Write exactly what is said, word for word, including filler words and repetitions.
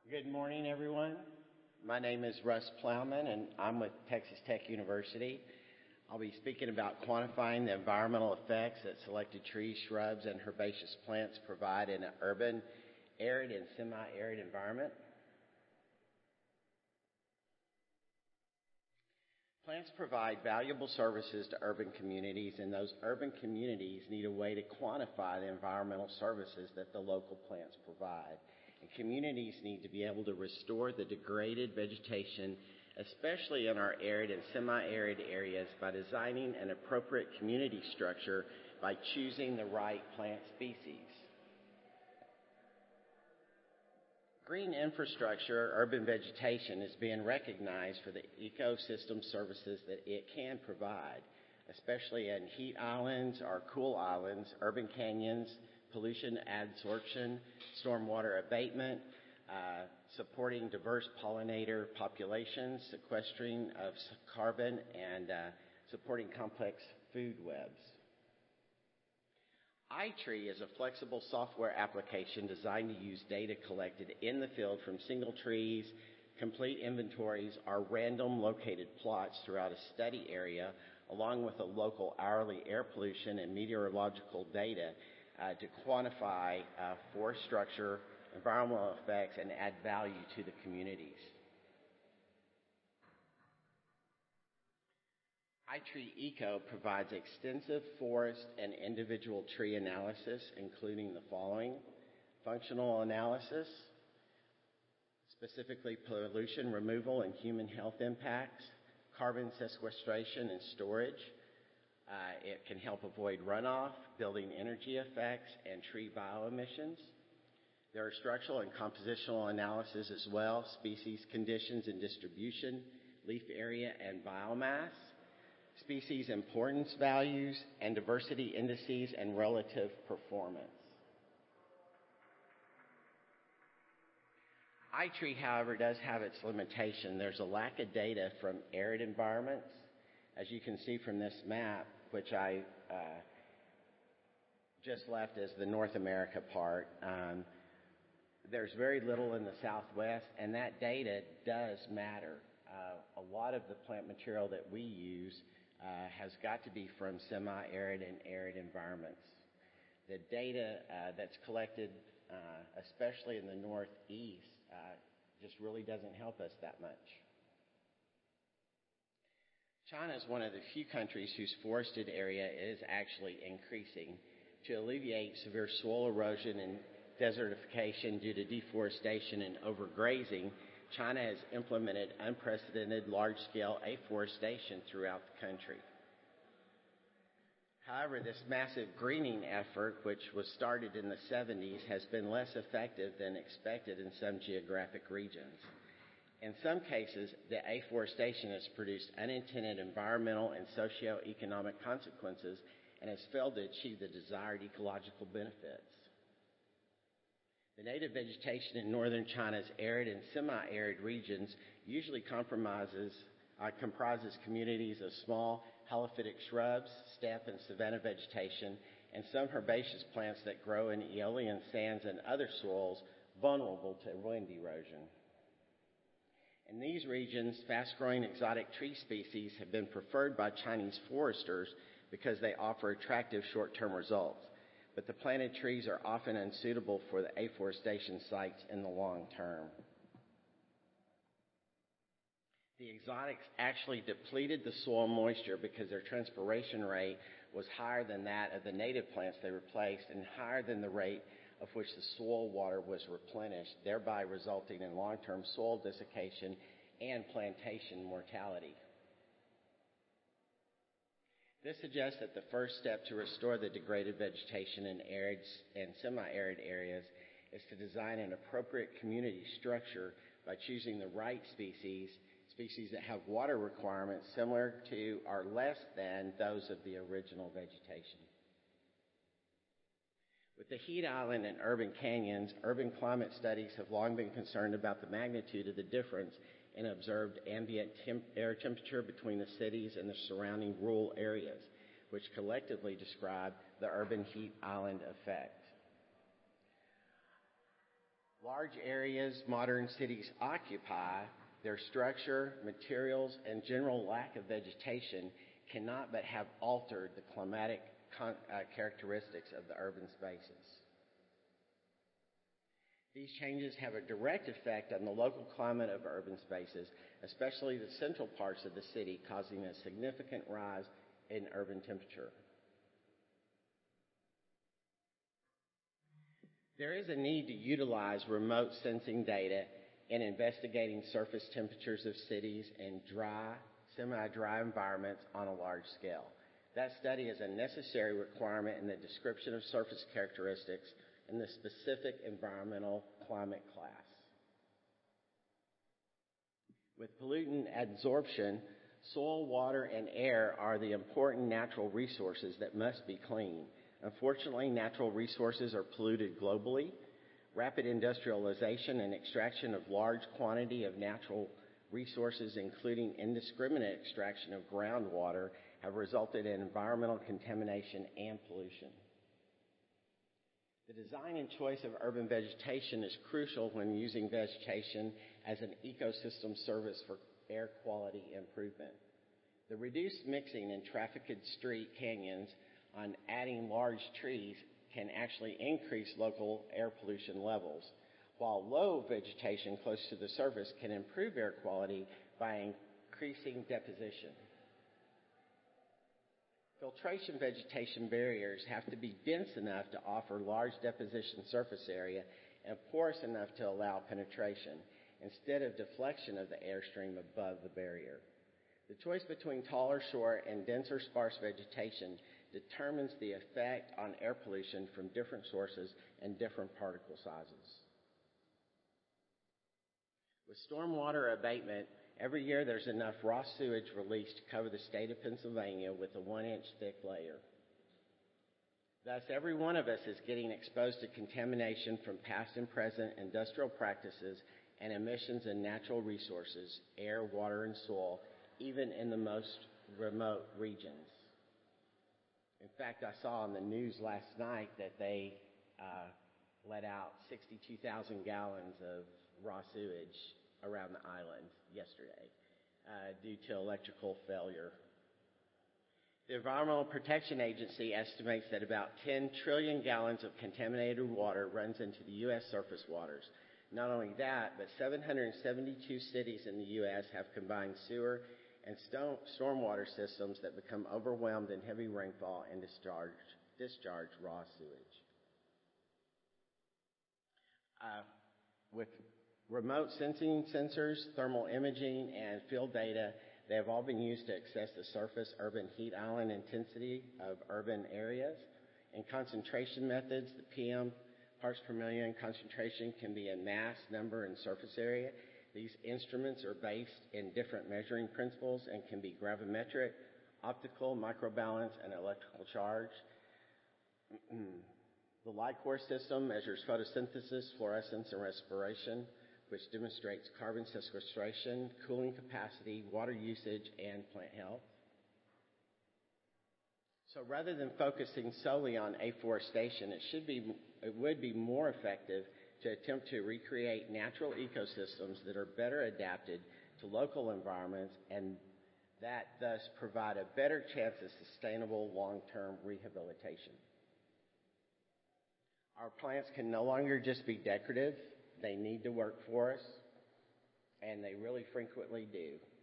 Good morning, everyone. My name is Russ Plowman, and I'm with Texas Tech University. I'll be speaking about quantifying the environmental effects that selected trees, shrubs, and herbaceous plants provide in an urban, arid, and semi-arid environment. Plants provide valuable services to urban communities, and those urban communities need a way to quantify the environmental services that the local plants provide. And communities need to be able to restore the degraded vegetation, especially in our arid and semi-arid areas, by designing an appropriate community structure by choosing the right plant species. Green infrastructure, urban vegetation, is being recognized for the ecosystem services that it can provide, especially in heat islands or cool islands, urban canyons, pollution adsorption, stormwater abatement, uh, supporting diverse pollinator populations, sequestering of carbon, and uh, supporting complex food webs. iTree is a flexible software application designed to use data collected in the field from single trees, complete inventories, or random located plots throughout a study area, along with the local hourly air pollution and meteorological data uh, to quantify uh, forest structure, environmental effects, and add value to the communities. iTree Eco provides extensive forest and individual tree analysis, including the following: functional analysis, specifically pollution removal and human health impacts, carbon sequestration and storage. Uh, it can help avoid runoff, building energy effects, and tree bioemissions. There are structural and compositional analysis as well, species conditions and distribution, leaf area and biomass, species importance values, and diversity indices and relative performance. iTree, however, does have its limitation. There's a lack of data from arid environments. As you can see from this map, which I uh, just left as the North America part, um, there's very little in the Southwest, and that data does matter. Uh, a lot of the plant material that we use uh, has got to be from semi-arid and arid environments. The data uh, that's collected, uh, especially in the Northeast, uh, just really doesn't help us that much. China is one of the few countries whose forested area is actually increasing. To alleviate severe soil erosion and desertification due to deforestation and overgrazing, China has implemented unprecedented large-scale afforestation throughout the country. However, this massive greening effort, which was started in the seventies, has been less effective than expected in some geographic regions. In some cases, the afforestation has produced unintended environmental and socioeconomic consequences and has failed to achieve the desired ecological benefits. The native vegetation in northern China's arid and semi-arid regions usually compromises, uh, comprises communities of small halophytic shrubs, steppe and savanna vegetation, and some herbaceous plants that grow in aeolian sands and other soils vulnerable to wind erosion. In these regions, fast-growing exotic tree species have been preferred by Chinese foresters because they offer attractive short-term results, but the planted trees are often unsuitable for the afforestation sites in the long term. The exotics actually depleted the soil moisture because their transpiration rate was higher than that of the native plants they replaced and higher than the rate of which the soil water was replenished, thereby resulting in long-term soil desiccation and plantation mortality. This suggests that the first step to restore the degraded vegetation in arid and semi-arid areas is to design an appropriate community structure by choosing the right species, species that have water requirements similar to or less than those of the original vegetation. With the heat island and urban canyons, urban climate studies have long been concerned about the magnitude of the difference in observed ambient temp- air temperature between the cities and the surrounding rural areas, which collectively describe the urban heat island effect. Large areas modern cities occupy, their structure, materials, and general lack of vegetation cannot but have altered the climatic con- uh, characteristics of the urban spaces. These changes have a direct effect on the local climate of urban spaces, especially the central parts of the city, causing a significant rise in urban temperature. There is a need to utilize remote sensing data in investigating surface temperatures of cities in dry, semi-dry environments on a large scale. That study is a necessary requirement in the description of surface characteristics in the specific environmental climate class. With pollutant adsorption, soil, water, and air are the important natural resources that must be cleaned. Unfortunately, natural resources are polluted globally. Rapid industrialization and extraction of large quantity of natural resources, including indiscriminate extraction of groundwater, have resulted in environmental contamination and pollution. The design and choice of urban vegetation is crucial when using vegetation as an ecosystem service for air quality improvement. The reduced mixing in trafficked street canyons on adding large trees can actually increase local air pollution levels, while low vegetation close to the surface can improve air quality by increasing deposition. Filtration vegetation barriers have to be dense enough to offer large deposition surface area and porous enough to allow penetration, instead of deflection of the airstream above the barrier. The choice between taller, short, and denser sparse vegetation determines the effect on air pollution from different sources and different particle sizes. With stormwater abatement, every year there's enough raw sewage released to cover the state of Pennsylvania with a one-inch thick layer. Thus, every one of us is getting exposed to contamination from past and present industrial practices and emissions in natural resources, air, water, and soil, even in the most remote regions. In fact, I saw on the news last night that they uh, let out sixty-two thousand gallons of raw sewage around the island yesterday uh, due to electrical failure. The Environmental Protection Agency estimates that about ten trillion gallons of contaminated water runs into the U S surface waters. Not only that, but seven hundred seventy-two cities in the U S have combined sewer and stormwater systems that become overwhelmed in heavy rainfall and discharge, discharge raw sewage. Uh, with remote sensing sensors, thermal imaging, and field data, they have all been used to assess the surface urban heat island intensity of urban areas. In concentration methods, the P M parts per million concentration can be in mass, number, and surface area. These instruments are based in different measuring principles and can be gravimetric, optical, microbalance, and electrical charge. The LICOR system measures photosynthesis, fluorescence, and respiration, which demonstrates carbon sequestration, cooling capacity, water usage, and plant health. So rather than focusing solely on afforestation, it should be, it would be more effective to attempt to recreate natural ecosystems that are better adapted to local environments and that thus provide a better chance of sustainable long-term rehabilitation. Our plants can no longer just be decorative. They need to work for us, and they really frequently do.